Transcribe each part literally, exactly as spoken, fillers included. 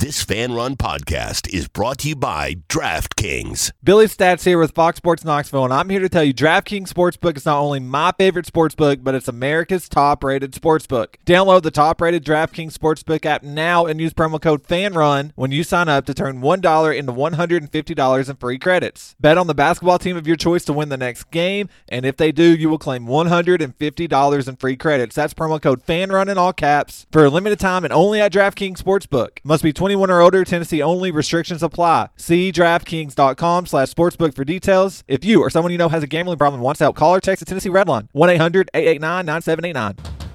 This Fan Run podcast is brought to you by DraftKings. Billy Stats here with Fox Sports Knoxville, and I'm here to tell you DraftKings Sportsbook is not only my favorite sportsbook, but it's America's top-rated sportsbook. Download the top-rated DraftKings Sportsbook app now and use promo code FANRUN when you sign up to turn one dollar into one hundred fifty dollars in free credits. Bet on the basketball team of your choice to win the next game, and if they do, you will claim one hundred fifty dollars in free credits. That's promo code FANRUN in all caps for a limited time and only at DraftKings Sportsbook. Must be twenty-one or older. Tennessee only. Restrictions apply. See DraftKings.com slash sportsbook for details. If you or someone you know has a gambling problem and wants help, call or text the Tennessee Redline, one eight hundred eight eight nine nine seven eight nine.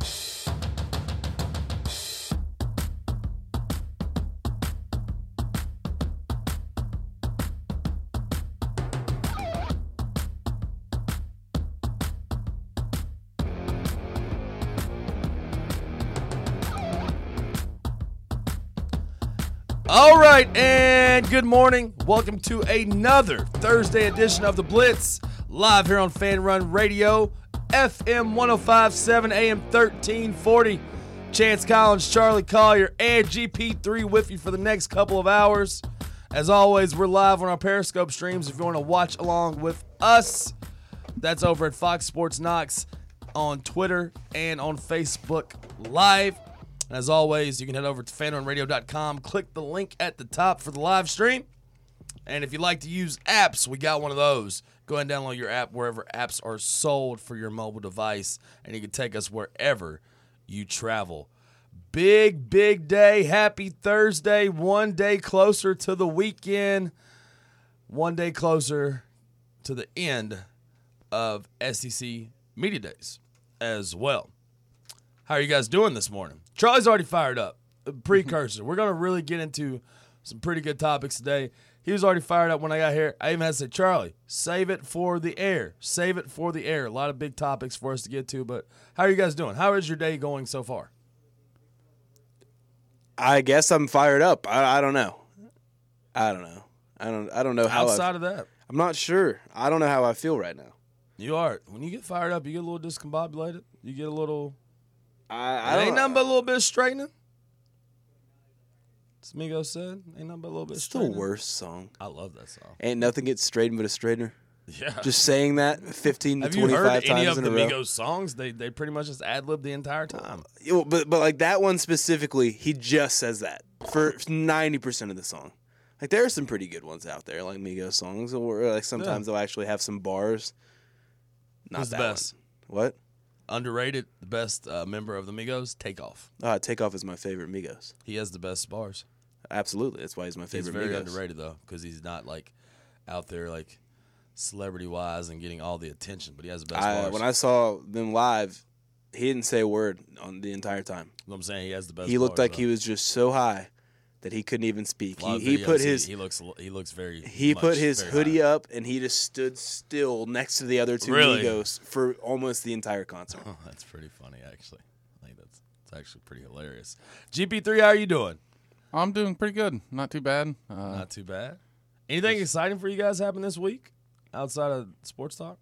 All right, and good morning. Welcome to another Thursday edition of The Blitz, live here on Fan Run Radio, F M one oh five point seven, A M thirteen forty. Chance Collins, Charlie Collier, and G P three with you for the next couple of hours. As always, we're live on our Periscope streams. If you want to watch along with us, that's over at Fox Sports Knox on Twitter and on Facebook Live. As always, you can head over to fan run radio dot com, click the link at the top for the live stream. And if you like to use apps, we got one of those. Go ahead and download your app wherever apps are sold for your mobile device, and you can take us wherever you travel. Big, big day. Happy Thursday. One day closer to the weekend. One day closer to the end of S E C Media Days as well. How are you guys doing this morning? Charlie's already fired up. A precursor. We're going to really get into some pretty good topics today. He was already fired up when I got here. I even had to say, Charlie, save it for the air. Save it for the air. A lot of big topics for us to get to, but how are you guys doing? How is your day going so far? I guess I'm fired up. I, I don't know. I don't know. I don't I don't know how Outside I've, of that. I'm not sure. I don't know how I feel right now. You are. When you get fired up, you get a little discombobulated. You get a little... I, I It don't, ain't nothing but a little bit of straightening. As Migos said, ain't nothing but a little bit of It's the straightening. worst song. I love that song. Ain't nothing gets straightened but a straightener. Yeah. Just saying that fifteen to Have you twenty-five heard any times of in the a row. Migos songs? They they pretty much just ad-lib the entire time. Yeah, But but like that one specifically, he just says that for ninety percent of the song. Like there are some pretty good ones out there, like Migos songs, or like sometimes they'll actually have some bars. Not Who's the that best? one. What? Underrated, the best uh, member of the Migos, Takeoff. Uh, Takeoff is my favorite Migos. He has the best bars. Absolutely, that's why he's my He's favorite very Migos. underrated though, because he's not like out there like celebrity-wise and getting all the attention, but he has the best I, bars. when I saw them live, he didn't say a word on the entire time. You know what I'm saying, he has the best. He looked bars, like though. he was just so high that he couldn't even speak. A lot He of he videos, put his he, he looks he looks very he much, put his very hoodie high. up and he just stood still next to the other two Really? Migos for almost the entire concert. Oh, that's pretty funny, actually. I think that's it's actually pretty hilarious. G P three, how are you doing? I'm doing pretty good. Not too bad. Uh, Not too bad. Anything exciting for you guys happen this week outside of sports talk?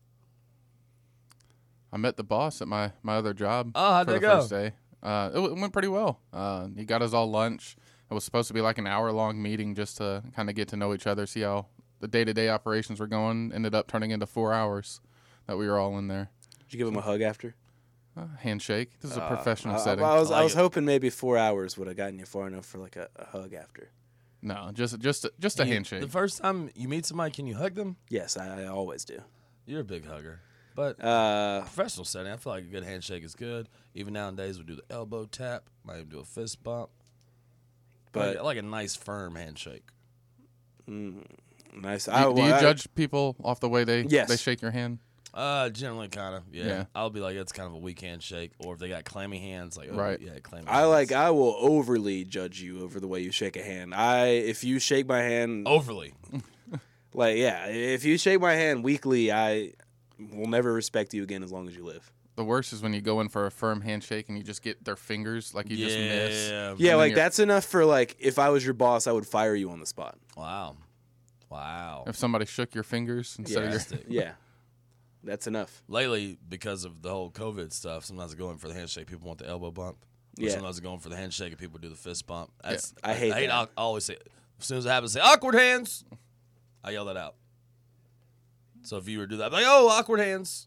I met the boss at my, my other job Oh, how'd for that the go? first day. Uh, it, w- it went pretty well. Uh, he got us all lunch. It was supposed to be like an hour-long meeting just to kind of get to know each other, see how the day-to-day operations were going. Ended up turning into four hours that we were all in there. Did you give him a hug after? Uh, handshake. This is a Uh, professional I, setting. I was I I, like was it. hoping maybe four hours would have gotten you far enough for like a, a hug after. No, just just just a You- handshake. The first time you meet somebody, can you hug them? Yes, I, I always do. You're a big hugger. But Uh, professional setting, I feel like a good handshake is good. Even nowadays, we do the elbow tap, might even do a fist bump. but like, like a nice, firm handshake. mm, nice. do, I, do you well, I- judge people off the way they Yes. they shake your hand? Uh, generally, kind of, yeah. Yeah. I'll be like, that's kind of a weak handshake. Or if they got clammy hands, like, oh, Right. yeah, clammy I hands. like. I will overly judge you over the way you shake a hand. I if you shake my hand, Overly. like yeah, if you shake my hand weakly, I will never respect you again as long as you live. The worst is when you go in for a firm handshake and you just get their fingers like you yeah. just miss. Yeah, then like you're- that's enough for like if I was your boss, I would fire you on the spot. Wow. Wow. If somebody shook your fingers instead Yeah, of your yeah, that's enough. Lately, because of the whole COVID stuff, sometimes I go in for the handshake. People want the elbow bump. Or Yeah. sometimes going for the handshake and people do the fist bump. That's I hate I, hate that. I always say as soon as it happens, say awkward hands. I yell that out. So if you were to do that, I'd be like, oh, awkward hands.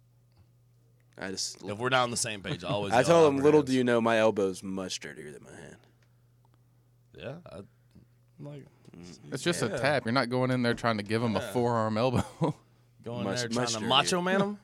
I just. If we're not on the same page, I always. I yell told him, awkward little hands. do you know, my elbow's much dirtier than my hand. Yeah. I, I'm like It's just Yeah. a tap. You're not going in there trying to give him a Yeah. forearm elbow. going Much- there much trying to dirtier. macho man them.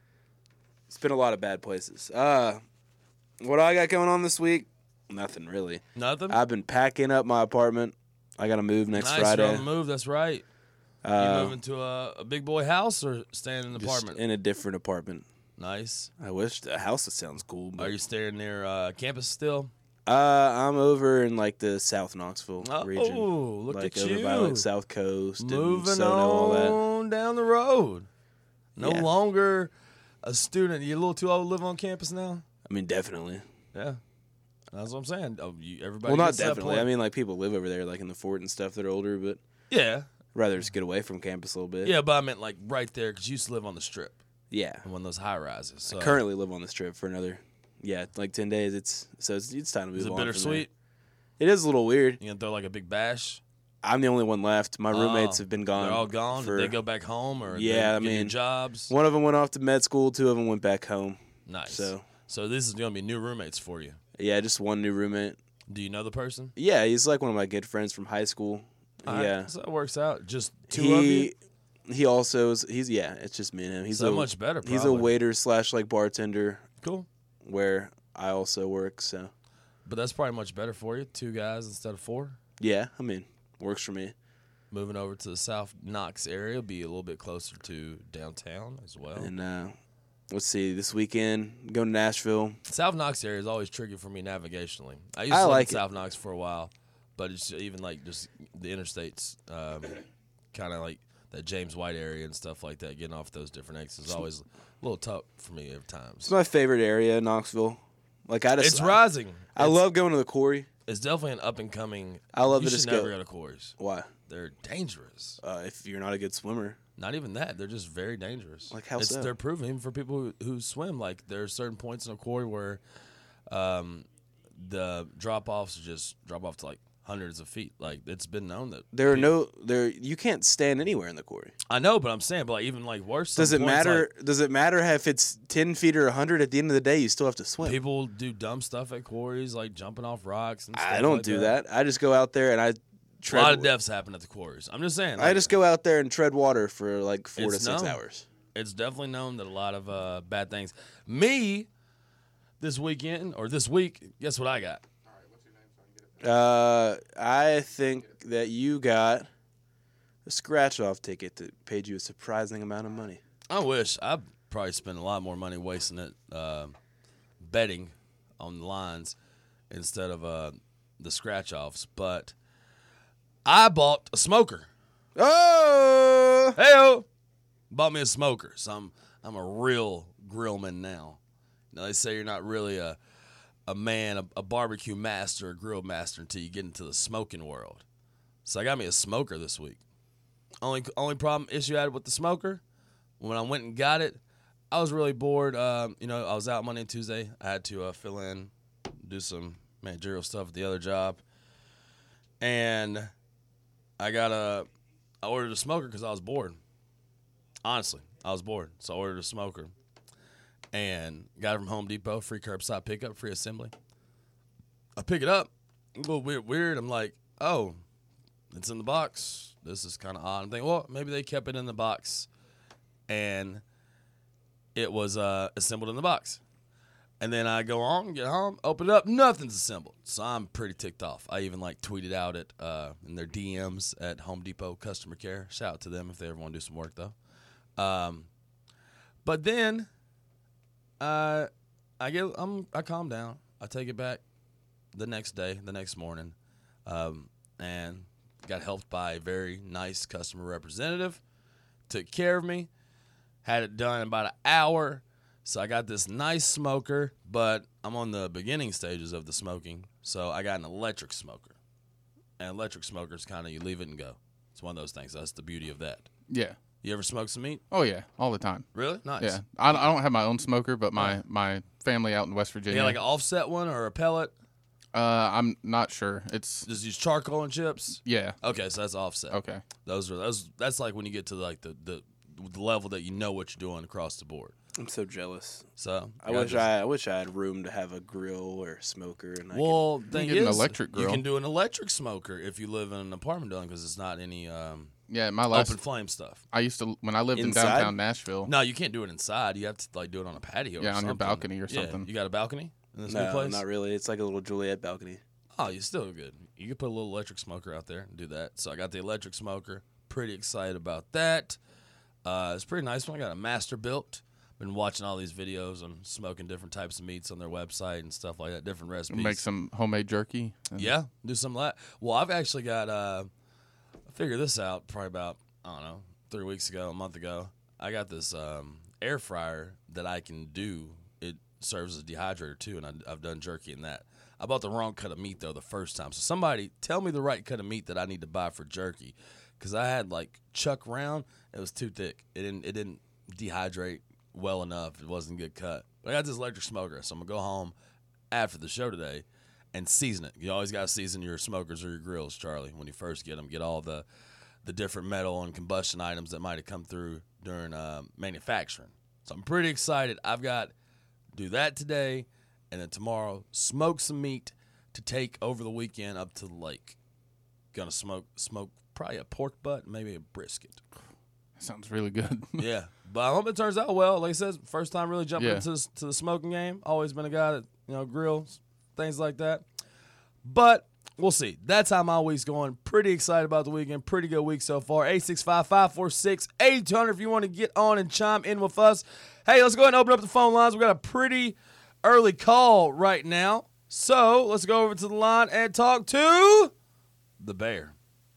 It's been a lot of bad places. Uh, what I got going on this week? Nothing really. Nothing. I've been packing up my apartment. I got to move next nice, Friday. you're on the move. That's right. You Uh, moving to a, a big boy house or staying in an just apartment? in a different apartment. Nice. I wish the house sounds cool. But, Are you staying near uh, campus still? uh, I'm over in like the South Knoxville Oh, region. look like at over you. by like South Coast and Moving Sono, all that. on down the road. No Yeah. longer a student. You a little too old to live on campus now? I mean, definitely. Yeah. That's what I'm saying. Oh, you, everybody Well, not gets to that definitely. point. I mean, like people live over there, like in the fort and stuff that are older, but yeah. rather just get away from campus a little bit. Yeah, but I meant like right there because you used to live on the strip Yeah. and one of those high rises. So. Currently live on this trip for another, yeah, like ten days. It's so it's, it's time to move Is it on. from there. bittersweet? It is a little weird. You gonna throw like a big bash? I'm the only one left. My roommates Oh, have been gone. They're all gone. For, Did they go back home or Yeah, they I get new mean, jobs? One of them went off to med school. Two of them went back home. Nice. So So this is gonna be new roommates for you. yeah, just one new roommate. Do you know the person? Yeah, he's like one of my good friends from high school. All right, yeah, so that works out. Just two of you. he he also is, he's yeah, it's just me and him. He's So a, much better. He's a probably. waiter slash like bartender Cool. where I also work. So But that's probably much better for you. Two guys instead of four. yeah, I mean, works for me. Moving over to the South Knox area, be a little bit closer to downtown as well. And uh, let's see, this weekend going to Nashville. South Knox area is always tricky for me navigationally. I used to I live like in it. South Knox for a while, but it's even like just the interstates, um, kind of like that James White area and stuff like that. Getting off those different exits is always a little tough for me at times. It's my favorite area, Knoxville. Like I just, It's rising. I It's- love going to the quarry. It's definitely an up and coming. I love you to should just never go- go to quarries. Why? They're dangerous. Uh, if you're not a good swimmer. Not even that. They're just very dangerous. Like how it's, so? They're proven even for people who, who swim. Like there are certain points in a quarry where um, the drop offs are just drop off to like hundreds of feet. Like it's been known that There are people- no there. You can't stand anywhere in the quarry. I know, but I'm saying, but like even like worse. some Does it points, matter? like, does it matter if it's ten feet or a hundred? At the end of the day, you still have to swim. people do dumb stuff at quarries, like jumping off rocks and stuff. I don't like do that. I just go out there and I A tread. lot of deaths happen at the quarries. I'm just saying. I like, just go out there and tread water for like four to It's six known. hours. It's definitely known that a lot of uh, bad things. Me, this weekend or this week, guess what I got? Uh, I think that you got a scratch off ticket that paid you a surprising amount of money. I wish I'd probably spend a lot more money wasting it uh, betting on the lines instead of uh, the scratch offs. But I bought a smoker. Oh, Hey, bought me a smoker. So I'm I'm a real grillman now. Now they say you're not really a a man, a, a barbecue master, a grill master until you get into the smoking world. So I got me a smoker this week. Only only problem issue I had with the smoker, when I went and got it, I was really bored. Um, you know, I was out Monday and Tuesday. I had to uh, fill in, do some managerial stuff at the other job, and I got a. I ordered a smoker because I was bored. Honestly, I was bored, so I ordered a smoker, and got it from Home Depot. Free curbside pickup, free assembly. I pick it up, a little weird. Weird. I'm like, oh, it's in the box. This is kind of odd. I'm thinking, well, maybe they kept it in the box, and it was uh, assembled in the box. And then I go on, get home, open it up, nothing's assembled. So I'm pretty ticked off. I even like tweeted out it uh, in their D Ms at Home Depot customer care. Shout out to them if they ever want to do some work though. Um, but then uh, I get I'm I calm down. I take it back the next day, the next morning, um, and got helped by a very nice customer representative. Took care of me. Had it done in about an hour. So I got this nice smoker, but I'm on the beginning stages of the smoking. So I got an electric smoker. And electric smokers kind of, you leave it and go. It's one of those things. That's the beauty of that. Yeah. You ever smoke some meat? Oh yeah, all the time. Really? Nice. Yeah. I, I don't have my own smoker, but my, my family out in West Virginia. Yeah, like an offset one or a pellet? Uh, I'm not sure. It's Just use charcoal and chips. yeah. Okay, so that's offset. Okay. Those are those. That's like when you get to like the the, the level that you know what you're doing across the board. I'm so jealous. So I wish I, I wish I had room to have a grill or a smoker. And I Well, thing get an is, electric you grill. can do an electric smoker if you live in an apartment building because it's not any um, Yeah, my last open flame stuff. I used to when I lived Inside? in downtown Nashville. No, you can't do it inside. You have to like do it on a patio. Yeah, or on your something. balcony or Yeah. something. You got a balcony in this new no, place? not really. It's like a little Juliet balcony. Oh, you're still good. You could put a little electric smoker out there and do that. So I got the electric smoker. Pretty excited about that. Uh, it's pretty nice one. I got a master built. Been watching all these videos on smoking different types of meats on their website and stuff like that, different recipes. Make some homemade jerky. and- Yeah, do some of that. Well, I've actually got, uh, I figured this out probably about, I don't know, three weeks ago, a month ago. I got this um, air fryer that I can do. It serves as a dehydrator too, and I, I've done jerky in that. I bought the wrong cut of meat, though, the first time. So somebody tell me the right cut of meat that I need to buy for jerky, because I had, like, chuck round. It was too thick. It didn't, it didn't dehydrate well enough. It wasn't a good cut. But I got this electric smoker, so I'm going to go home after the show today and season it. You always got to season your smokers or your grills, Charlie, when you first get them. Get all the, the different metal and combustion items that might have come through during uh, manufacturing. So I'm pretty excited. I've got do that today, and then tomorrow smoke some meat to take over the weekend up to the lake. Gonna smoke smoke probably a pork butt, maybe a brisket. Sounds really good. Yeah, but I hope it turns out well. Like I said, first time really jumping Yeah. into the, to the smoking game. Always been a guy that, you know, grills, things like that. But we'll see. That's how my week's going. Pretty excited about the weekend. Pretty good week so far. eight six five, five four six, eight two hundred if you want to get on and chime in with us. Hey, let's go ahead and open up the phone lines. We got a pretty early call right now. So let's go over to the line and talk to the Bear.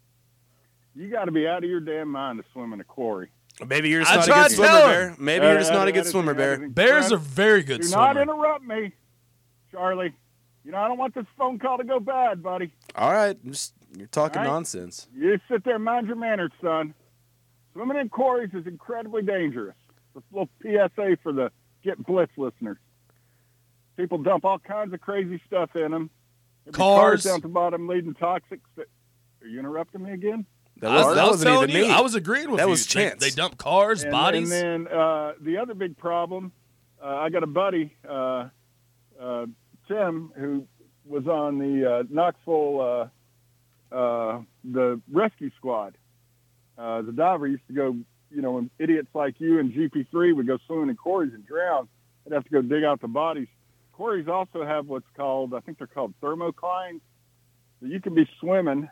You got to be out of your damn mind to swim in a quarry. Maybe you're just I not a tried good swimmer, telling Bear. Maybe you're just Uh, not a good editing, swimmer, Bear. editing. Bears Brad, are very good Do swimmers. not interrupt me, Charlie. You know, I don't want this phone call to go bad, buddy. All right, just, you're talking All right. nonsense. You sit there and mind your manners, son. Swimming in quarries is incredibly dangerous. This little P S A for the Get Blitz listeners. People dump all kinds of crazy stuff in them. There'd be Cars. down at the bottom leading toxics. That, are you interrupting me again? That, I was, was, that I was wasn't telling even you. me. I was agreeing with That you. was They- Chance. They, dump cars, And, bodies. and then uh, the other big problem, uh, I got a buddy, uh, uh, Tim, who was on the uh, Knoxville, uh, uh, the rescue squad. Uh, the diver used to go, you know, when idiots like you and G P three would go swimming in quarries and drown, they'd have to go dig out the bodies. Quarries also have what's called, I think they're called thermoclines. So you can be swimming,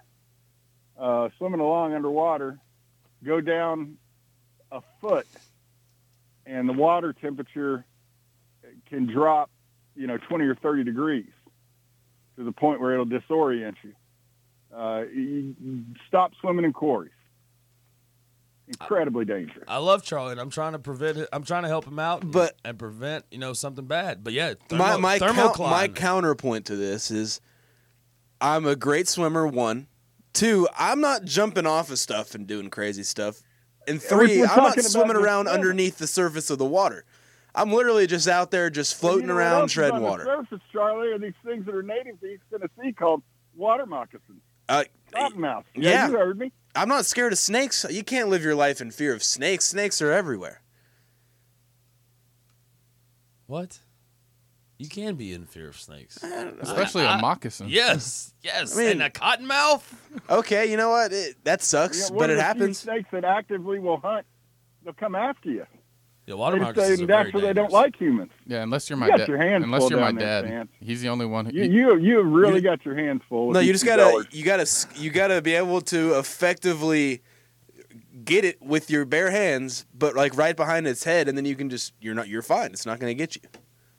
uh, swimming along underwater, go down a foot, and the water temperature can drop, you know, twenty or thirty degrees to the point where it'll disorient you. Uh, you you stop swimming in quarries. Incredibly dangerous. I love Charlie, and I'm trying to prevent it. I'm trying to help him out, and, But- and prevent you know something bad. But yeah, thermo, my my, count, thermocline. my counterpoint to this is I'm a great swimmer, one. Two, I'm not jumping off of stuff and doing crazy stuff. And we're- three, we're I'm not talking about swimming the around swimming. underneath the surface of the water. I'm literally just out there just floating You know what around, else is treading on the water. surface, Charlie, are these things that are native to East Tennessee called water moccasins. Uh, Cottonmouth. yeah. You heard me. I'm not scared of snakes. You can't live your life in fear of snakes. Snakes are everywhere. What? You can be in fear of snakes. Especially I- a moccasin. Yes, yes. I mean- and a cottonmouth. Okay, you know what? It, that sucks, Yeah, but one it of the few happens. Snakes that actively will hunt, they'll come after you. Yeah, water They moccasins say are very that's why they don't dangerous. like humans. Yeah, unless you're my You got dad. your hands Unless full you're my down there, dad. Vance. He's the only one who. You you you really You- got your hands full. with No, you these just gotta fellas. you gotta you gotta be able to effectively get it with your bare hands, but like right behind its head, and then you can just you're not you're fine. It's not gonna get you.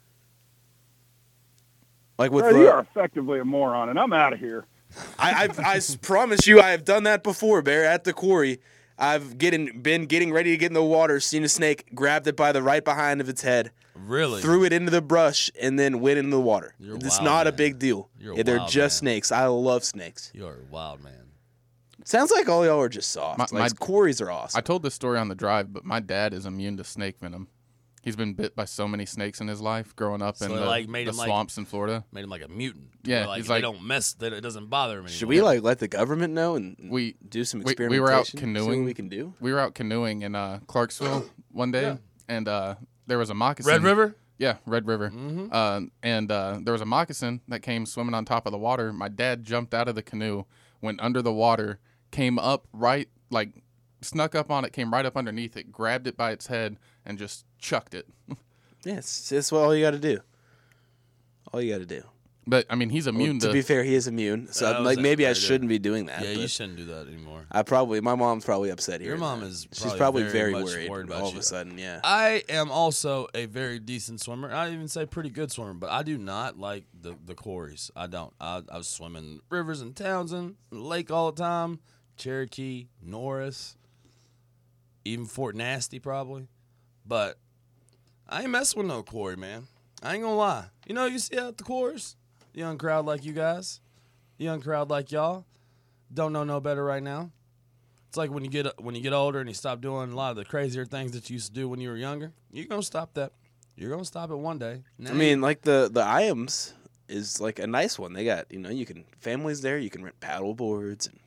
Like with Bro, the, you are effectively a moron, and I'm out of here. I I've, I s- promise you, I have done that before, Bear, at the quarry. I've getting been getting ready to get in the water, seen a snake, grabbed it by the right behind of its head, Really? threw it into the brush, and then went into the water. You're a It's wild not a man. big deal. You're a Yeah, they're wild just man. snakes. I love snakes. You're a wild man. Sounds like all y'all are just soft. My- like my- quarries are awesome. I told this story on the drive, but my dad is immune to snake venom. he's been bit by so many snakes in his life growing up So in they, the, like, made the him, like- swamps in Florida. Made him like a mutant. Yeah, Where, like, he's they like- don't mess. That it doesn't bother him anymore. Should we like let the government know and We- do some we- experimentation? we were out See what canoeing. we can do. We were out canoeing in uh, Clarksville one day, Yeah. and uh, there was a moccasin. Red River? Yeah, Red River. Mm-hmm. Uh, and uh, there was a moccasin that came swimming on top of the water. My dad jumped out of the canoe, went under the water, came up right, like, snuck up on it, came right up underneath it, grabbed it by its head, and just chucked it. Yeah, it's that's what all you got to do. All you got to do. But, I mean, he's immune Well, to to... be fair, he is immune, so That I'm was like maybe I very good. shouldn't be doing that. Yeah, but you shouldn't do that anymore. I probably my mom's probably upset here. Your mom is She's probably probably very very, much worried, worried about all of you. a sudden. Yeah. I am also a very decent swimmer. I even say pretty good swimmer, but I do not like the, the quarries. I don't. I, I was swimming rivers in Townsend, lake all the time, Cherokee, Norris, even Fort Nasty probably. But I ain't messing with no quarry, man. I ain't gonna lie. You know, you see out the quarries, young crowd like you guys, young crowd like y'all, don't know no better right now. It's like when you get when you get older and you stop doing a lot of the crazier things that you used to do when you were younger. You're gonna stop that. You're gonna stop it one day. Now I mean, like the the I A M S is like a nice one. They got you know you can families there. You can rent paddle boards and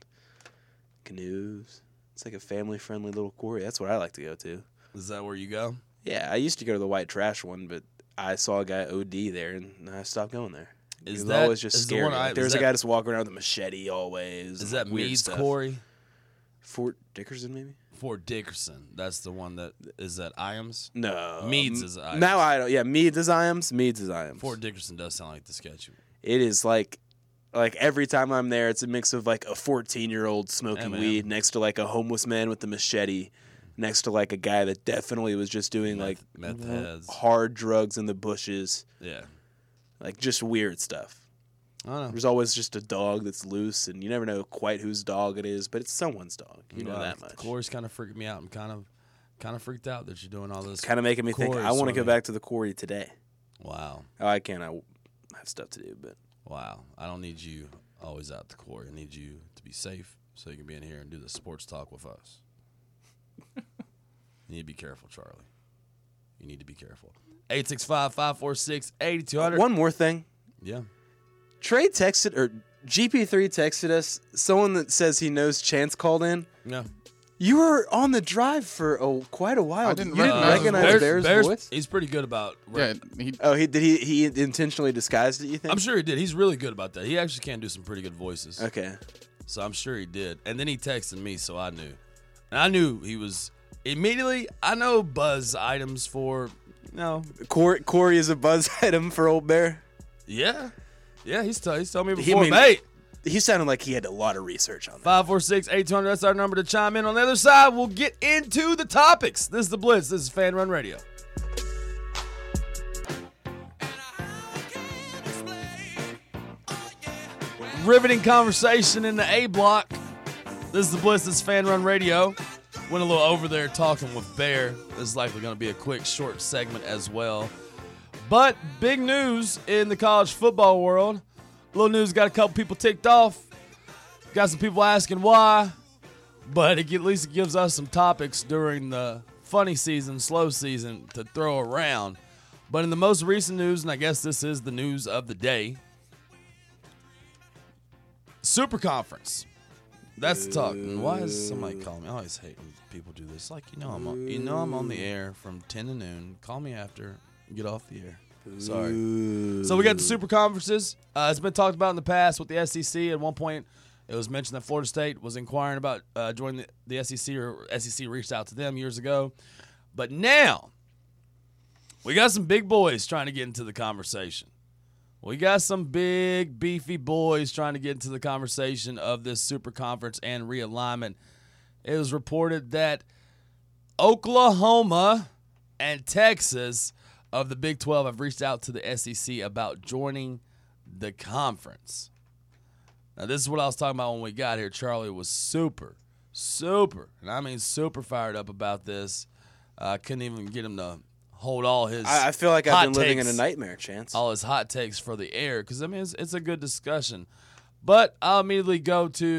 canoes. It's like a family friendly little quarry. That's what I like to go to. is that where you go? Yeah, I used to go to the white trash one, but I saw a guy O D there and I stopped going there. Is it was that- always just is the scary. one I- Like, is there's a that- guy just walking around with a machete always. Is and, that like, weird Meade's stuff. Quarry? Fort Dickerson, maybe? Fort Dickerson. That's the one that is that I A M S. No. Meade's M- is I A M S. Now I don't. Yeah, Meade's is I A M S. Meade's is I A M S. Fort Dickerson does sound like the sketchy one. It is like, like every time I'm there, it's a mix of like a fourteen year old smoking Yeah, man. weed next to like a homeless man with a machete, next to like a guy that definitely was just doing like Meth- meth w- heads. hard drugs in the bushes, Yeah. like just weird stuff. I don't know. There's always just a dog that's loose, and you never know quite whose dog it is, but it's someone's dog. You know Uh, that The much. quarries kind of freaked me out. I'm kind of kind of freaked out that you're doing all this. Kind of making me think quarry I want to go swimming. back to the quarry today. Wow. Oh, I can't. I have stuff to do, but Wow. I don't need you always out the quarry. I need you to be safe so you can be in here and do the sports talk with us. You need to be careful, Charlie. You need to be careful. eight six five, five four six, eight two hundred. one more thing. Yeah. Trey texted, or G P three texted us, someone that says he knows Chance called in. Yeah. You were on the drive for a, quite a while. I didn't you didn't recognize his recognize voice. Bear's, Bear's- voice? He's pretty good about. Yeah, he, Oh, he did he he intentionally disguised it, you think? I'm sure he did. He's really good about that. He actually can do some pretty good voices. Okay. So I'm sure he did. And then he texted me, so I knew. And I knew he was immediately. I know buzz items for, you know, Corey, Corey is a buzz item for Old Bear. yeah. Yeah, he's, t- he's told me He- before. I mean- Hey, He sounded like he had a lot of research on that. five four six, eight two hundred, that's our number to chime in. On the other side, we'll get into the topics. This is The Blitz. This is Fan Run Radio. Riveting conversation in the A block. This is The Blitz. This is Fan Run Radio. Went a little over there talking with Bear. This is likely going to be a quick, short segment as well. But big news in the college football world. Little news got a couple people ticked off. Got some people asking why. But it, at least it gives us some topics during the funny season, slow season to throw around. But in the most recent news, and I guess this is the news of the day, Super Conference. That's the talk. And why is somebody calling me? I always hate when people do this. Like, you know I'm on, you know I'm on the air from ten to noon. Call me after. Get off the air. Sorry. So we got the Super Conferences. Uh, it's been talked about in the past with the S E C. At one point, it was mentioned that Florida State was inquiring about uh, joining the, the S E C, or S E C reached out to them years ago. But now, we got some big boys trying to get into the conversation. We got some big, beefy boys trying to get into the conversation of this Super Conference and realignment. It was reported that Oklahoma and Texas of the Big twelve have reached out to the S E C about joining the conference. Now, this is what I was talking about when we got here. Charlie was super, super, and I mean super fired up about this. I uh, couldn't even get him to hold all his I, I feel like hot I've been living in a takes. nightmare, Chance. all his hot takes for the air, because I mean it's, it's a good discussion. But I'll immediately go to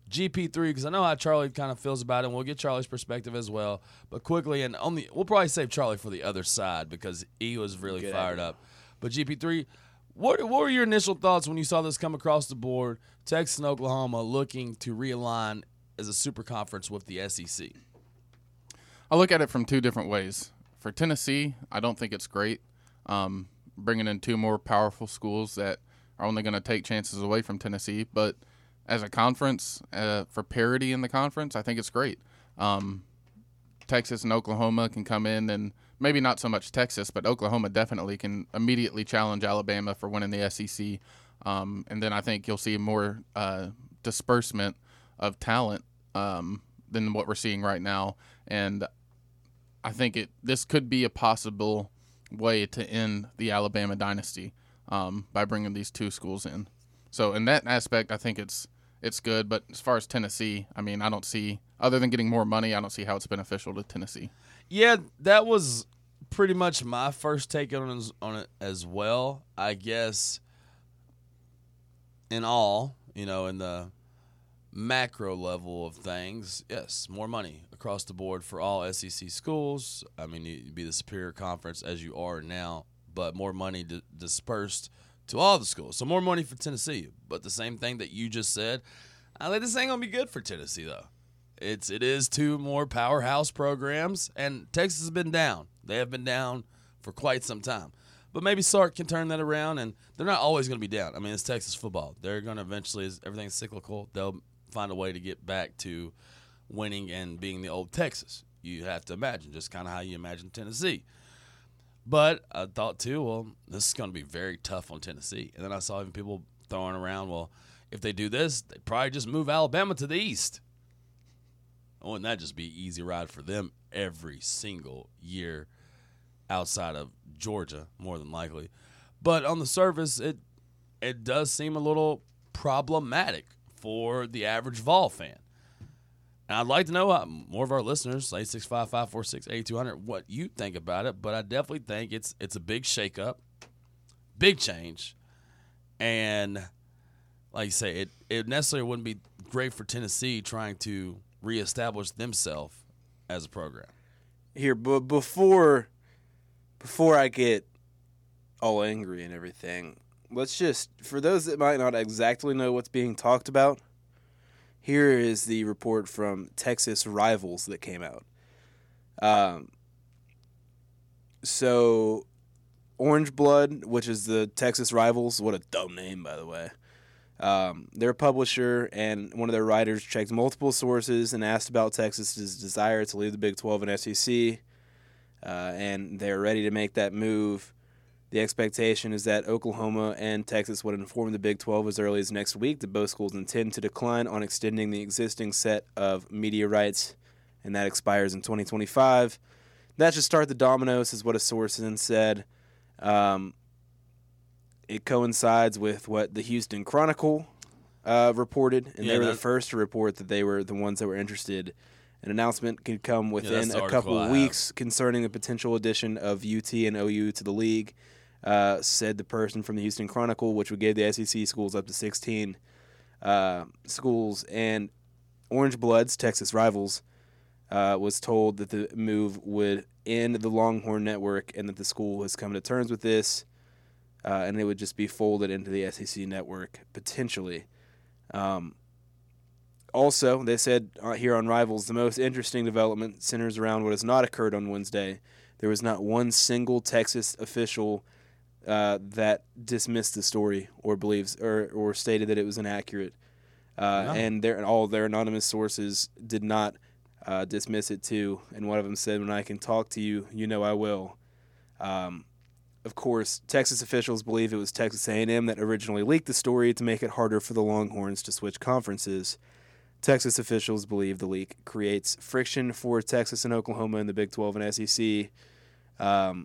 G P three, because I know how Charlie kind of feels about it, and we'll get Charlie's perspective as well. But quickly, and on the, we'll probably save Charlie for the other side because he was really Good fired idea. up. But G P three, what, what were your initial thoughts when you saw this come across the board? Texas and Oklahoma looking to realign as a super conference with the S E C. I look at it from two different ways. For Tennessee, I don't think it's great. Um, bringing in two more powerful schools that are only going to take chances away from Tennessee. But as a conference, uh, for parity in the conference, I think it's great. Um, Texas and Oklahoma can come in, and maybe not so much Texas, but Oklahoma definitely can immediately challenge Alabama for winning the S E C. Um, and then I think you'll see more uh, disbursement of talent um, than what we're seeing right now. And I think it this could be a possible way to end the Alabama dynasty um, by bringing these two schools in. So in that aspect, I think it's it's good. But as far as Tennessee, I mean, I don't see, other than getting more money, I don't see how it's beneficial to Tennessee. Yeah, that was pretty much my first take on it, on it as well. I guess in all, you know, in the macro level of things, yes, more money across the board for all S E C schools. I mean, you'd be the superior conference as you are now, but more money di- dispersed to all the schools. So more money for Tennessee. But the same thing that you just said, I think this ain't going to be good for Tennessee, though. It's it is two more powerhouse programs, and Texas has been down. They have been down for quite some time. But maybe Sark can turn that around, and they're not always going to be down. I mean, it's Texas football. They're going to eventually, as everything's cyclical, they'll find a way to get back to winning and being the old Texas. You have to imagine, just kind of how you imagine Tennessee. But I thought, too, well, this is going to be very tough on Tennessee. And then I saw even people throwing around, well, if they do this, they probably just move Alabama to the east. Wouldn't that just be an easy ride for them every single year outside of Georgia, more than likely? But on the surface, it it does seem a little problematic for the average Vol fan. And I'd like to know uh, more of our listeners, eight six five, five four six, eight two zero zero, what you think about it. But I definitely think it's it's a big shakeup, big change. And like you say, it, it necessarily wouldn't be great for Tennessee trying to reestablish themselves as a program. Here, but before before I get all angry and everything, let's just, for those that might not exactly know what's being talked about, here is the report from Texas Rivals that came out. Um, so, Orange Blood, which is the Texas Rivals, what a dumb name, by the way. Um, their publisher and one of their writers checked multiple sources and asked about Texas's desire to leave the Big twelve and S E C, uh, and they're ready to make that move. The expectation is that Oklahoma and Texas would inform the Big twelve as early as next week that both schools intend to decline on extending the existing set of media rights, and that expires in twenty twenty-five. That should start the dominoes, is what a source then said. Um, it coincides with what the Houston Chronicle uh, reported, and Yeah, they were the that- first to report that they were the ones that were interested. An announcement could come within that's the a article couple I of have. weeks concerning the potential addition of U T and O U to the league, uh, said the person from the Houston Chronicle, which would give the S E C schools up to sixteen uh, schools. And Orange Bloods, Texas Rivals, uh, was told that the move would end the Longhorn Network and that the school has come to terms with this, uh, and it would just be folded into the S E C network, potentially. Um, also, they said uh, here on Rivals, the most interesting development centers around what has not occurred on Wednesday. There was not one single Texas official uh, that dismissed the story or believes or, or stated that it was inaccurate. Uh, No. And their, all their anonymous sources did not uh, dismiss it too. And one of them said, "When I can talk to you, you know I will." Um, of course, Texas officials believe it was Texas A and M that originally leaked the story to make it harder for the Longhorns to switch conferences. Texas officials believe the leak creates friction for Texas and Oklahoma in the Big twelve and S E C. Um,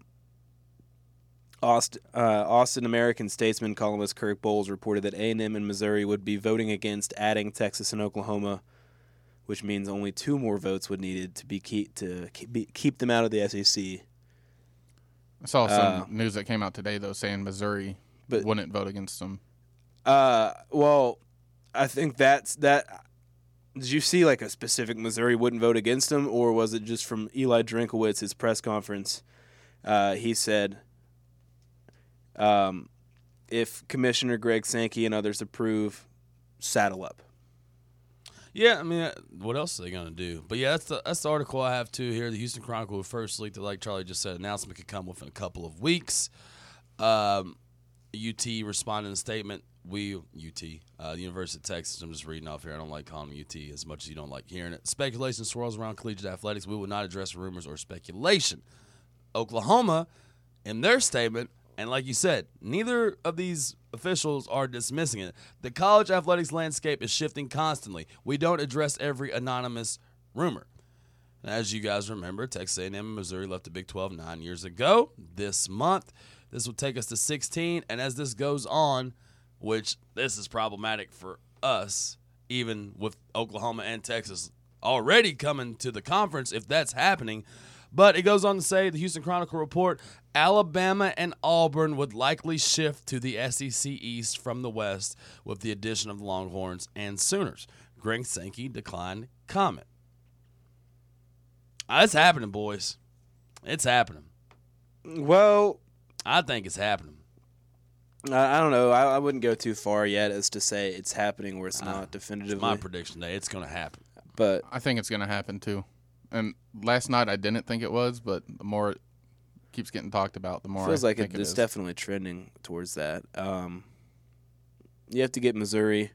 Austin, uh, Austin American Statesman columnist Kirk Bowles reported that A and M and Missouri would be voting against adding Texas and Oklahoma, which means only two more votes would needed to be keep to keep, be, keep them out of the S E C. I saw some Uh, news that came out today, though, saying Missouri But wouldn't vote against them. uh, well, I think that's that. Did you see like a specific Missouri wouldn't vote against him, or was it just from Eli Drinkowitz, his press conference? Uh, he said, um, if Commissioner Greg Sankey and others approve, saddle up. Yeah, I mean, what else are they going to do? But, yeah, that's the, that's the article I have, too, here. The Houston Chronicle will first leak that, like Charlie just said, announcement could come within a couple of weeks. Um, U T responded in a statement. We, U T, uh, the University of Texas, I'm just reading off here. I don't like calling them U T as much as you don't like hearing it. Speculation swirls around collegiate athletics. We will not address rumors or speculation. Oklahoma, in their statement, and like you said, neither of these officials are dismissing it. The college athletics landscape is shifting constantly. We don't address every anonymous rumor. And as you guys remember, Texas A and M and Missouri left the Big twelve nine years ago. This month, this will take us to sixteen. And as this goes on, which this is problematic for us, even with Oklahoma and Texas already coming to the conference, if that's happening. But it goes on to say, the Houston Chronicle report, Alabama and Auburn would likely shift to the S E C East from the West with the addition of the Longhorns and Sooners. Greg Sankey declined comment. Uh, it's happening, boys. It's happening. Well, I think it's happening. I, I don't know. I, I wouldn't go too far yet as to say it's happening where it's Uh, not definitively. It's my prediction day. It's going to happen. But I think it's going to happen too. And last night I didn't think it was, but the more it keeps getting talked about, the more feels I like think it, it it's is. definitely trending towards that. Um, you have to get Missouri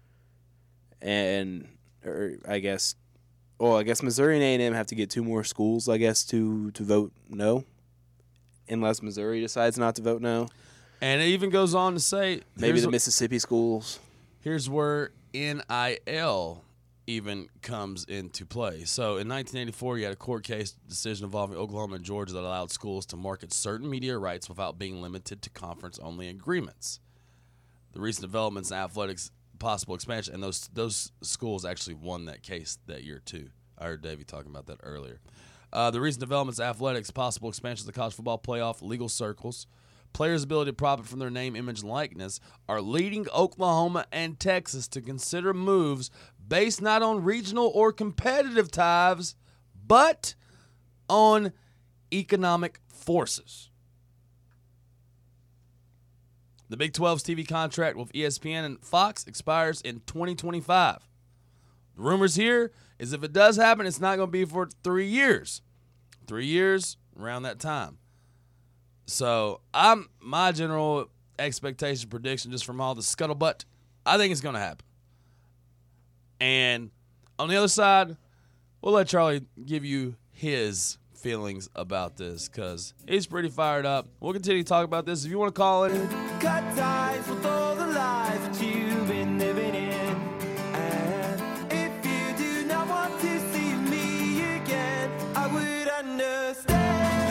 and, or I guess, well, I guess Missouri and A and M have to get two more schools, I guess, to, to vote no, unless Missouri decides not to vote no. And it even goes on to say, Maybe here's the wh- Mississippi schools. Here's where N I L even comes into play. So in nineteen eighty-four, you had a court case decision involving Oklahoma and Georgia that allowed schools to market certain media rights without being limited to conference-only agreements. The recent developments in athletics, possible expansion, and those those schools actually won that case that year too. I heard Davey talking about that earlier. Uh, the recent developments in athletics, possible expansion of the college football playoff, legal circles, players' ability to profit from their name, image, and likeness are leading Oklahoma and Texas to consider moves based not on regional or competitive ties, but on economic forces. The Big twelve's T V contract with E S P N and Fox expires in twenty twenty-five. The rumors here is if it does happen, it's not going to be for three years. Three years around that time. So I'm my general expectation prediction just from all the scuttlebutt, I think it's going to happen. And on the other side, we'll let Charlie give you his feelings about this because he's pretty fired up. We'll continue to talk about this. If you want to call in, Cut ties with all the lies that you've been living in. And if you do not want to see me again, I would understand.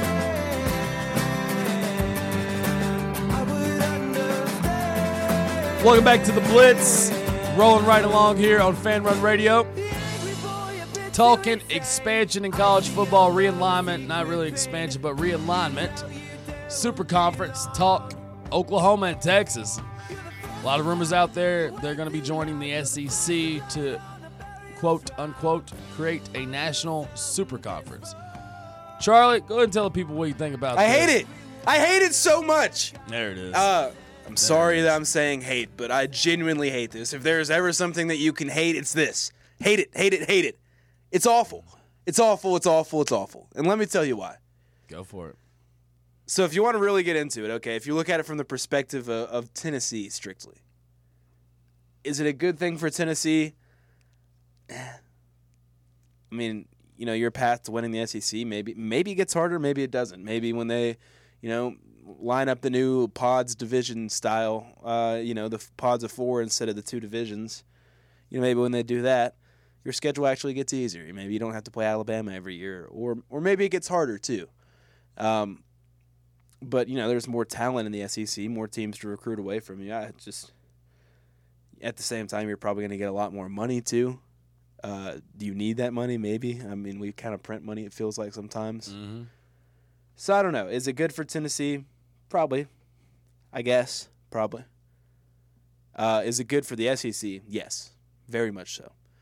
I would understand. welcome back to the Blitz. Rolling right along here on Fan Run Radio. Talking expansion in college football, realignment, not really expansion, but realignment. Super Conference talk, Oklahoma and Texas. A lot of rumors out there. They're going to be joining the S E C to, quote, unquote, create a national super conference. Charlie, go ahead and tell the people what you think about I this. hate it. I hate it so much. There it is. Uh, I'm sorry that I'm saying hate, but I genuinely hate this. If there's ever something that you can hate, it's this. Hate it, hate it, hate it. It's awful. It's awful, it's awful, it's awful. And let me tell you why. Go for it. So if you want to really get into it, okay, if you look at it from the perspective of, of Tennessee strictly, is it a good thing for Tennessee? I mean, you know, your path to winning the S E C, maybe maybe it gets harder, maybe it doesn't. Maybe when they, you know, line up the new pods division style, uh, you know, the pods of four instead of the two divisions, you know, maybe when they do that, your schedule actually gets easier. Maybe you don't have to play Alabama every year, or or maybe it gets harder too. Um, but, you know, there's more talent in the S E C, more teams to recruit away from you. I just, at the same time, you're probably going to get a lot more money too. Uh, do you need that money? Maybe. I mean, we kind of print money, it feels like sometimes. Mm-hmm. So I don't know. Is it good for Tennessee? Probably. I guess. Probably. Uh, is it good for the S E C? Yes. Very much so.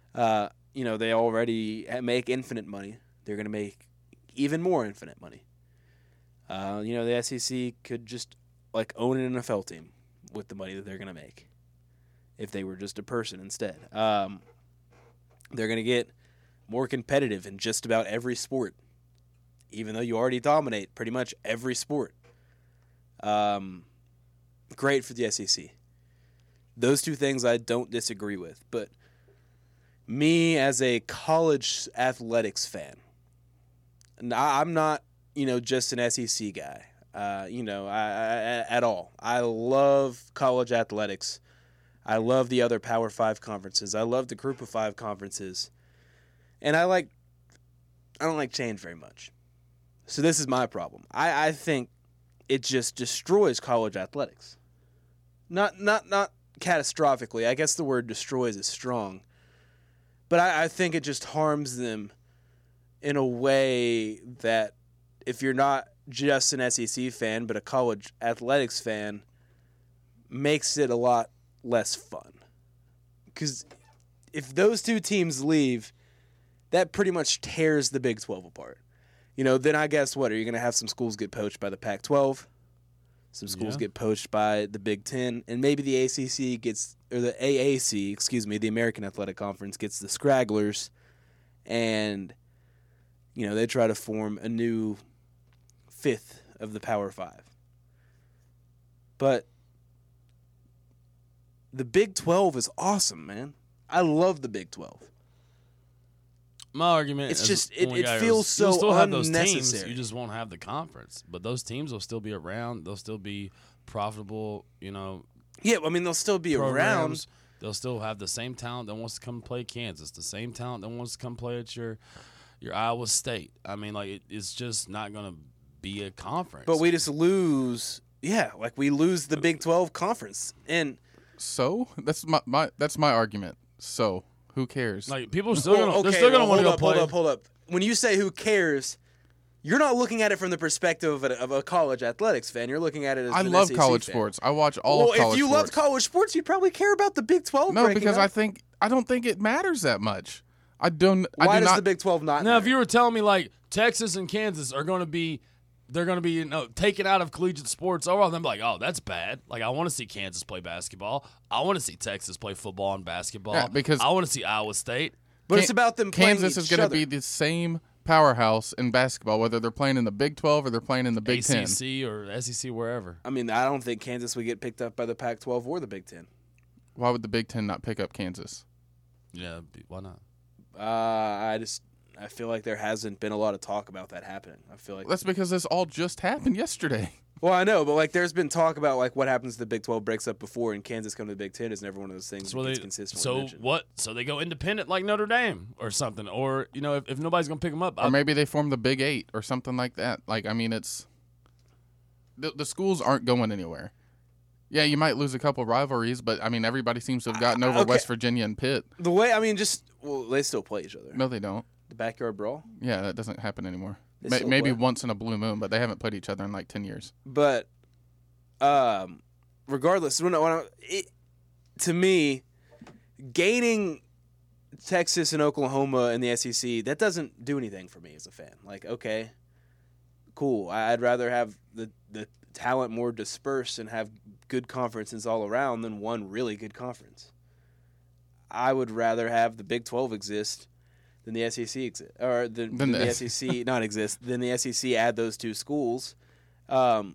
Uh, you know, they already make infinite money. They're going to make even more infinite money. Uh, you know, the S E C could just, like, own an N F L team with the money that they're going to make if they were just a person instead. Um, they're going to get more competitive in just about every sport, even though you already dominate pretty much every sport. Um, great for the S E C. Those two things I don't disagree with, but me as a college athletics fan, and I, I'm not, you know, just an S E C guy, uh, you know, I, I, at all. I love college athletics. I love the other Power Five conferences. I love the Group of Five conferences, and I like, I don't like change very much. So this is my problem. I, I think it just destroys college athletics. Not, not, not catastrophically. I guess the word destroys is strong. But I, I think it just harms them in a way that if you're not just an S E C fan but a college athletics fan, makes it a lot less fun. Because if those two teams leave, that pretty much tears the Big twelve apart. You know, then I guess what? Are you going to have some schools get poached by the Pac twelve? Some schools Yeah. get poached by the Big Ten, and maybe the A C C gets, or the A A C, excuse me, the American Athletic Conference gets the Scragglers, and, you know, they try to form a new fifth of the Power Five. But the Big twelve is awesome, man. I love the Big twelve. My argument It's is just- it- when we it got- feels you'll so still have those teams, unnecessary. you just won't have the conference. But those teams will still be around. They'll still be profitable, you know, Yeah, I mean, they'll still be around. programs. They'll still have the same talent that wants to come play Kansas, the same talent that wants to come play at your your Iowa State. I mean, like, it, it's just not going to be a conference. But we just lose, yeah, like we lose the Big twelve conference. And So that's my, my that's my argument. So who cares? like people are still Well, going to okay, they're still going to well, want to hold go up, play. Hold up, hold up. When you say who cares, you're not looking at it from the perspective of a, of a college athletics fan. You're looking at it as I an love S E C college fan. sports. I watch all Well, of college if you sports. loved college sports, you'd probably care about the Big twelve. no, breaking because up. I think I don't think it matters that much. I don't. Why I do does not. the Big twelve not? Now, if matter? you were telling me like Texas and Kansas are going to be, they're going to be you know taken out of collegiate sports overall, then I'm like, oh, that's bad. Like I want to see Kansas play basketball. I want to see Texas play football and basketball. Yeah, because- I want to see Iowa State. but Can- it's about them playing Kansas is each going to other. be the same powerhouse in basketball, whether they're playing in the Big twelve or they're playing in the Big A ten. C C or S E C, wherever. I mean, I don't think Kansas would get picked up by the Pac twelve or the Big Ten. Why would the Big Ten not pick up Kansas? Yeah, be- why not? Uh, I just I feel like there hasn't been a lot of talk about that happening. I feel like That's because this all just happened yesterday. well, I know, but like there's been talk about like what happens if the Big twelve breaks up before and Kansas come to the Big Ten is never one of those things So that they, gets consistently so mentioned. what? So they go independent like Notre Dame or something, or you know, if, if nobody's gonna pick them up, Or I- maybe they form the Big Eight or something like that. Like, I mean, it's the, the schools aren't going anywhere. Yeah, you might lose a couple rivalries, but I mean, everybody seems to have gotten over okay. West Virginia and Pitt. The way I mean, just well, they still play each other. No, they don't. The backyard brawl, Yeah, that doesn't happen anymore. They May still maybe play. once in a blue moon, but they haven't played each other in like ten years. but um, regardless, when I, when I, it, to me, gaining Texas and Oklahoma in the S E C that doesn't do anything for me as a fan. Like, okay, cool. I- I'd rather have the the talent more dispersed and have good conferences all around than one really good conference. I would rather have the Big twelve exist than the S E C exist, or the, Than than the the S- S E C not exist. Than the S E C add those two schools. Um,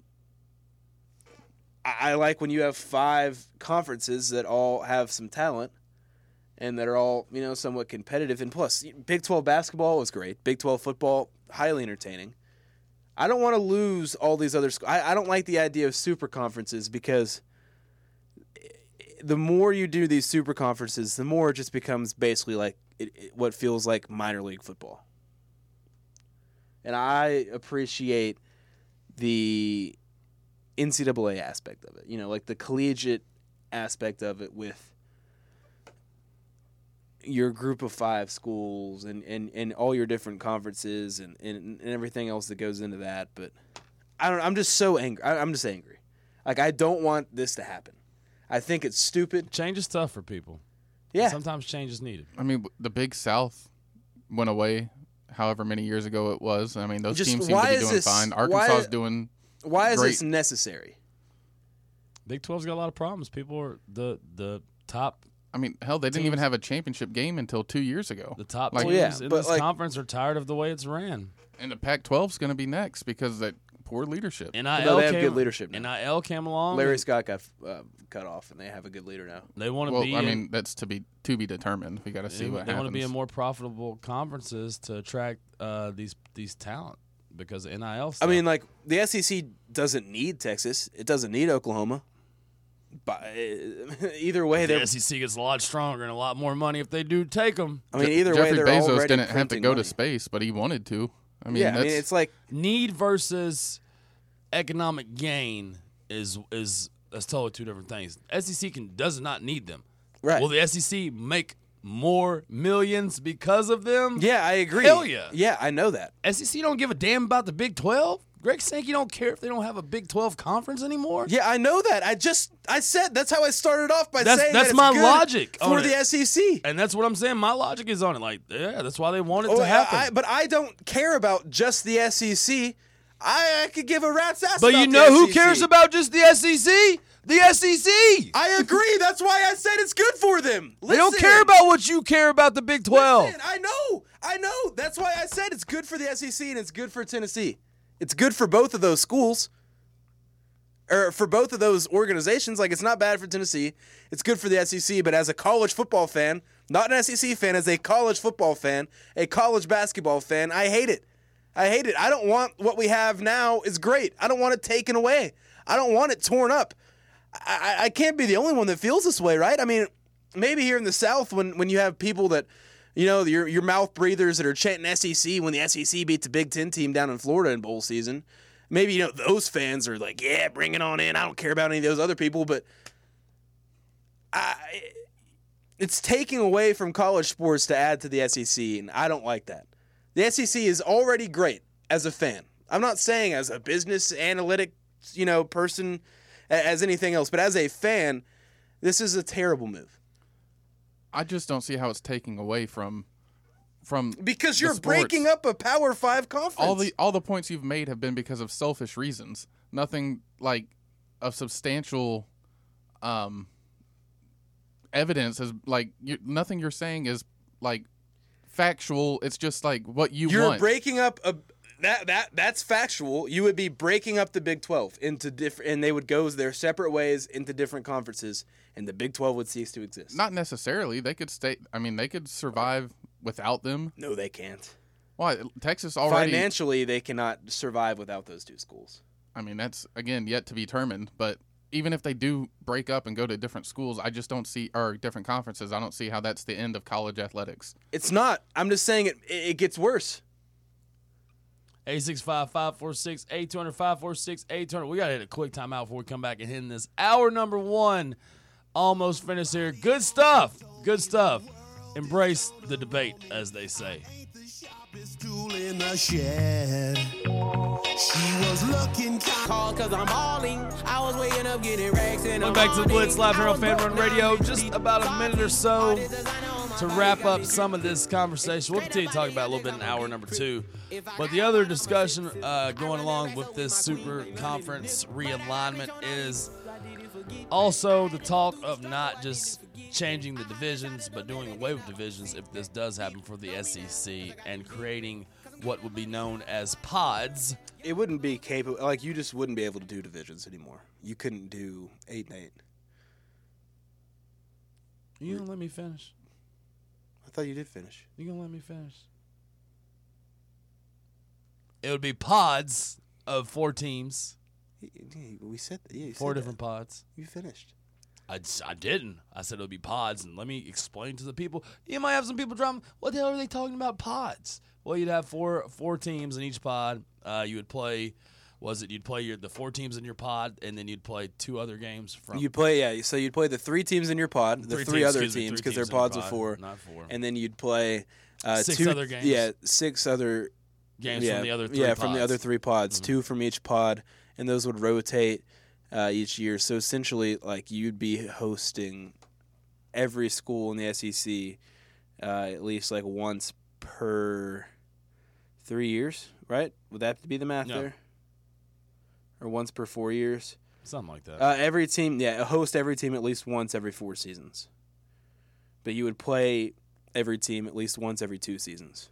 I, I like when you have five conferences that all have some talent and that are all you know somewhat competitive. And plus, Big twelve basketball is great. Big twelve football highly entertaining. I don't want to lose all these other. Sc- I, I don't like the idea of super conferences because the more you do these super conferences, the more it just becomes basically like it, it, what feels like minor league football. And I appreciate the N C double A aspect of it, you know, like the collegiate aspect of it with your group of five schools and, and, and all your different conferences and, and, and everything else that goes into that. But I don't. I'm just so angry. I, I'm just angry. Like I don't want this to happen. I think it's stupid. change is tough for people. Yeah. Sometimes change is needed. I mean, the Big South went away however many years ago it was. I mean, those Just teams seem why to be is doing this- fine. why- Arkansas is doing Why is great. this necessary? Big twelve's got a lot of problems. People are the the top I mean, hell, they didn't Teams- even have a championship game until two years ago. the top Like- teams Well, yeah, in but, this like- conference are tired of the way it's ran. And the Pac twelve is going to be next because of that poor leadership. N I L No, they have came, good leadership now. N I L came along. Larry and Scott got uh, cut off, and they have a good leader now. They want to well, be. I in- mean, that's to be to be determined. We got to see they, what they happens. want to be in more profitable conferences to attract uh, these these talent because of N I L I stuff. mean, like the S E C doesn't need Texas. It doesn't need Oklahoma. But uh, either way, the they're. S E C gets a lot stronger and a lot more money if they do take them. I mean, either Jeffrey way, they're Bezos already didn't have to printing go money. to space, but he wanted to. I mean, yeah, that's, I mean, it's like Need versus economic gain is is that's totally two different things. S E C can does not need them. right. Will the S E C make more millions because of them? yeah, I agree. Hell yeah. Yeah, I know that. S E C don't give a damn about the Big twelve. Greg Sankey don't care if they don't have a Big twelve conference anymore. Yeah, I know that. I just I said that's how I started off by That's- saying that's that it's my good logic for on the it. S E C. And that's what I'm saying. My logic is on it. Like, yeah, that's why they want it Oh, to happen. I, but I don't care about just the S E C. I, I could give a rat's ass. But about you the know who S E C. cares about just the S E C? The S E C. I agree. That's why I said it's good for them. They don't Listen. care about what you care about the Big twelve. Listen, I know. I know. That's why I said it's good for the S E C and it's good for Tennessee. It's good for both of those schools. Or for both of those organizations. Like, it's not bad for Tennessee. It's good for the S E C. But as a college football fan, not an S E C fan, as a college football fan, a college basketball fan, I hate it. I hate it. I don't want what we have now is great. I don't want it taken away. I don't want it torn up. I, I, I can't be the only one that feels this way, right? I mean, maybe here in the South, when, when you have people that, you know, your your mouth breathers that are chanting S E C when the S E C beats a Big Ten team down in Florida in bowl season, maybe, you know, those fans are like, yeah, bring it on in. I don't care about any of those other people, but I, it's taking away from college sports to add to the S E C, and I don't like that. The S E C is already great as a fan. I'm not saying as a business analytic, you know, person, a- as anything else, but as a fan, this is a terrible move. I just don't see how it's taking away from from Because the you're sports. breaking up a Power Five conference. all the all the points you've made have been because of selfish reasons. Nothing like of substantial um evidence is like you, nothing you're saying is like factual. It's just like what you You're want. breaking up a that that that's factual. You would be breaking up the Big twelve into different, and they would go their separate ways into different conferences, and the Big twelve would cease to exist. Not necessarily. They could stay. I mean, they could survive without them. No, they can't. Why Texas already? Financially, they cannot survive without those two schools. I mean, that's again yet to be determined. But even if they do break up and go to different schools, I just don't see or different conferences. I don't see how that's the end of college athletics. It's not. I'm just saying it. It gets worse. eight six five, five four six, eight two zero zero, five four six, eight two zero zero. We got to hit a quick timeout before we come back and hit in this. Hour number one almost finished here. Good stuff. Good stuff. Embrace the debate, as they say. Tool in the shed. She was looking called cause I'm balling. I was waking up getting racks in the Welcome back to the morning. Blitz live here I on was Fan Run broke Radio. down, Just about a minute or so to wrap up some of this conversation. We'll continue to talk about it a little bit in hour number two. But the other discussion uh, going along with this super conference realignment is also the talk of not just changing the divisions, but doing away with divisions if this does happen for the S E C and creating what would be known as pods. It wouldn't be capable. Like, you just wouldn't be able to do divisions anymore. You couldn't do eight and eight. You gonna let me finish? I thought you did finish. You gonna let me finish? It would be pods of four teams, Yeah, we said that. Yeah, you four said different that. pods. You finished. I, I didn't. I said it would be pods, and let me explain to the people. You might have some people driving, what the hell are they talking about pods? Well, you'd have four four teams in each pod. Uh, you would play, was it, you'd play your the four teams in your pod, and then you'd play two other games from. You'd play, yeah. So you'd play the three teams in your pod, the Three three, teams, other excuse me, teams, three because their teams in your pods of pod, four, not four. and then you'd play uh, Six two, other games. Yeah, six other games yeah, from the other three yeah, pods. from the other three pods, Mhm. two from each pod, and those would rotate uh, each year. So essentially, like, you'd be hosting every school in the S E C uh, at least like once per three years, right? Would that be the math Yeah. there? Or once per four years? Something like that. Uh, every team, yeah, host every team at least once every four seasons. But you would play every team at least once every two seasons.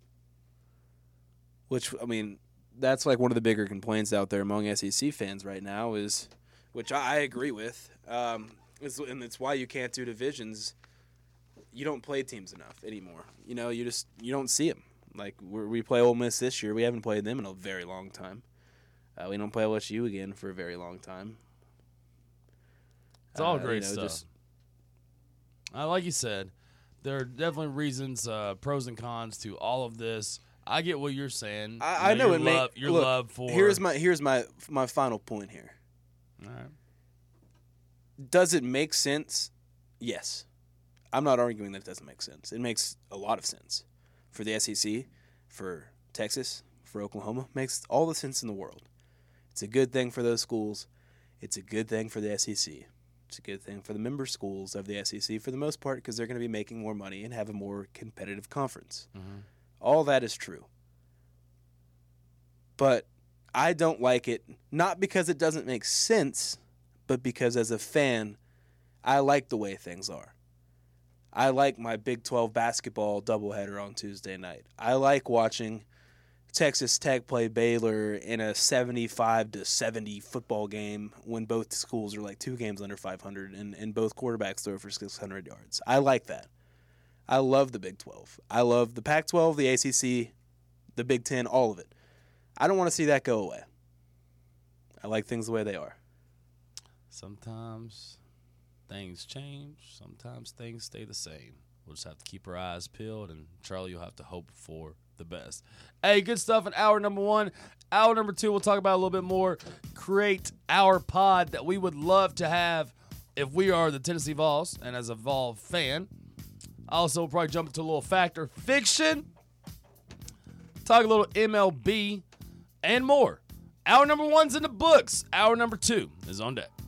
Which, I mean, that's like one of the bigger complaints out there among S E C fans right now is, which I, I agree with, um, is, and it's why you can't do divisions. You don't play teams enough anymore. You know, you just you don't see them. Like we're, we play Ole Miss this year, we haven't played them in a very long time. Uh, we don't play L S U again for a very long time. It's all Uh, great you know, stuff. just- Uh, like you said, there are definitely reasons, uh, pros and cons to all of this. I get what you're saying. I, I You know your it may love, your look, love for. Here's my here's my my final point here. All right. Does it make sense? Yes. I'm not arguing that it doesn't make sense. It makes a lot of sense for the S E C, for Texas, for Oklahoma. Makes all the sense in the world. It's a good thing for those schools. It's a good thing for the S E C. It's a good thing for the member schools of the S E C for the most part because they're going to be making more money and have a more competitive conference. Mm-hmm. All that is true. But I don't like it, not because it doesn't make sense, but because as a fan, I like the way things are. I like my Big twelve basketball doubleheader on Tuesday night. I like watching Texas Tech play Baylor in a seventy-five to seventy football game when both schools are like two games under five hundred and, and both quarterbacks throw for six hundred yards. I like that. I love the Big twelve. I love the Pac twelve, the A C C, the Big ten, all of it. I don't want to see that go away. I like things the way they are. Sometimes things change. Sometimes things stay the same. We'll just have to keep our eyes peeled, and Charlie, you'll have to hope for the best. Hey, good stuff in hour number one. Hour number two, we'll talk about a little bit more. Create our pod that we would love to have if we are the Tennessee Vols, and as a Vol fan. Also, we'll probably jump into a little fact or fiction. Talk a little M L B and more. Hour number one's in the books. Hour number two is on deck.